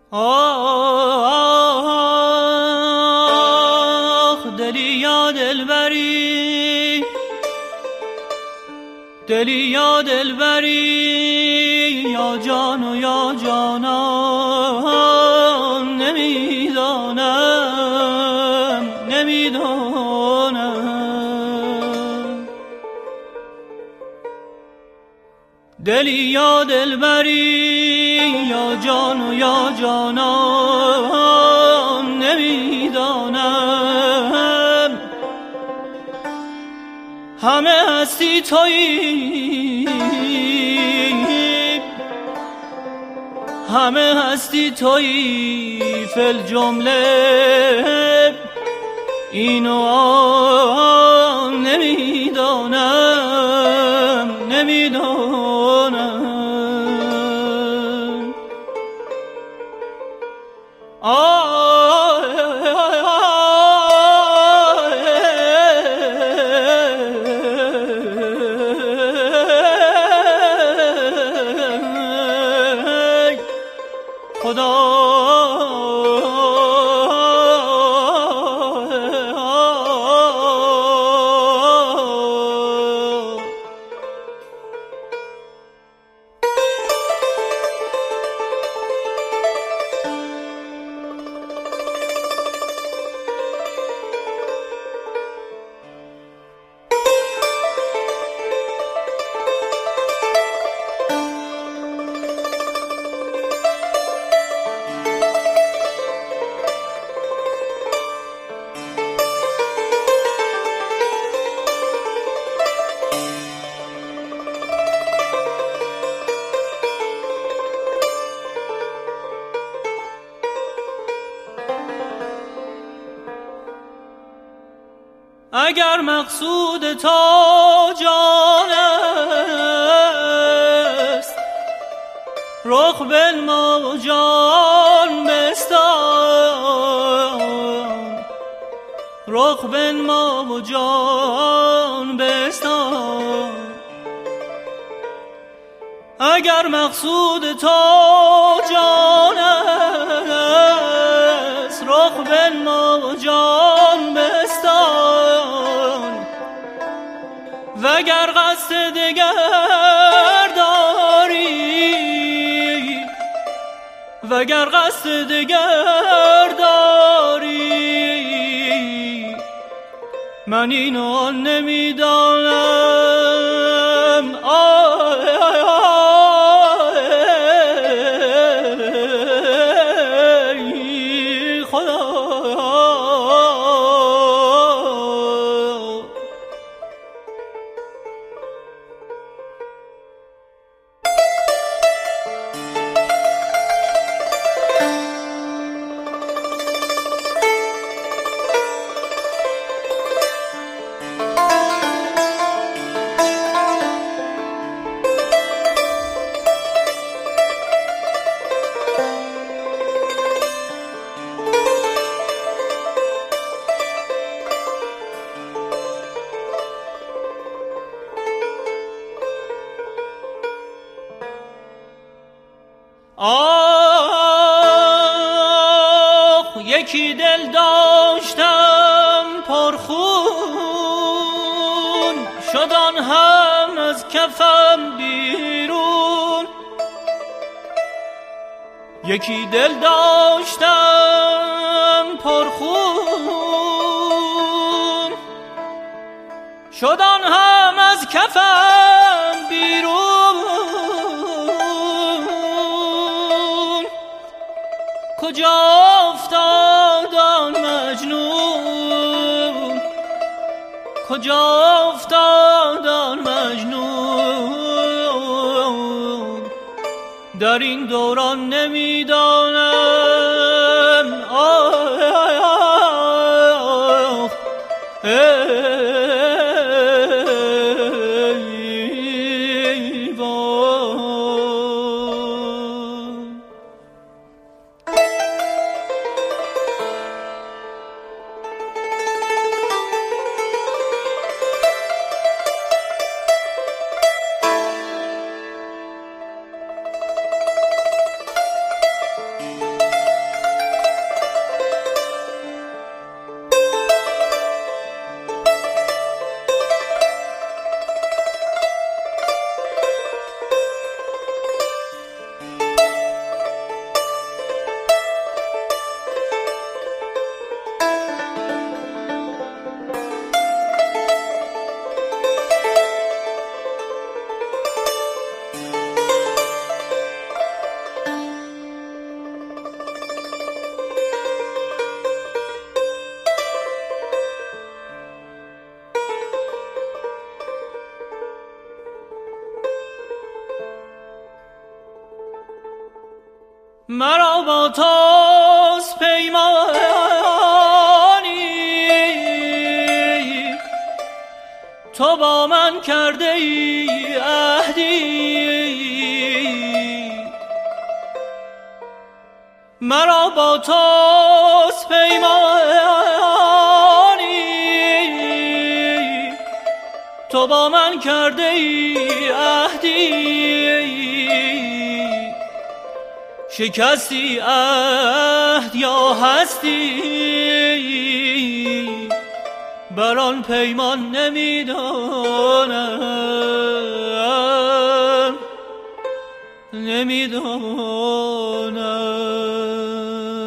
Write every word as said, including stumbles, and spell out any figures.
آه دلی یا دلبری، دلی یا دلبری، یا جان و یا جانان، نمیدانم نمیدانم. دلی یا دلبری، یا جان و یا جانان، نمیدانم. همه هستی تویی، همه هستی تویی، فل جمله اینو آن، نمیدانم نمیدانم. اگر مقصود تا جان است، رخ بنما و جان بستان، رخ بنما و جان بستان. اگر مقصود تا جان است، رخ بنما و جان بستان. وگر قصد دگر داری، وگر قصد دگر داری، من اینو آن نمیدانم. آه آه یکی دل داشتم پرخون، شد آن هم از کفم بیرون. یکی دل داشتم پرخون، شد آن هم از کفم بیرون. کجا افتاد آن مجنون، کجا افتاد آن مجنون، در این دوران نمیدانم. آه آه آه ای وای. مرا با توست پیمانی، تو با من کرده ای عهدی. مرا با توست پیمانی، تو با من کرده ای عهدی. شکستی عهد یا هستی، بر آن پیمان نمیدانم نمیدانم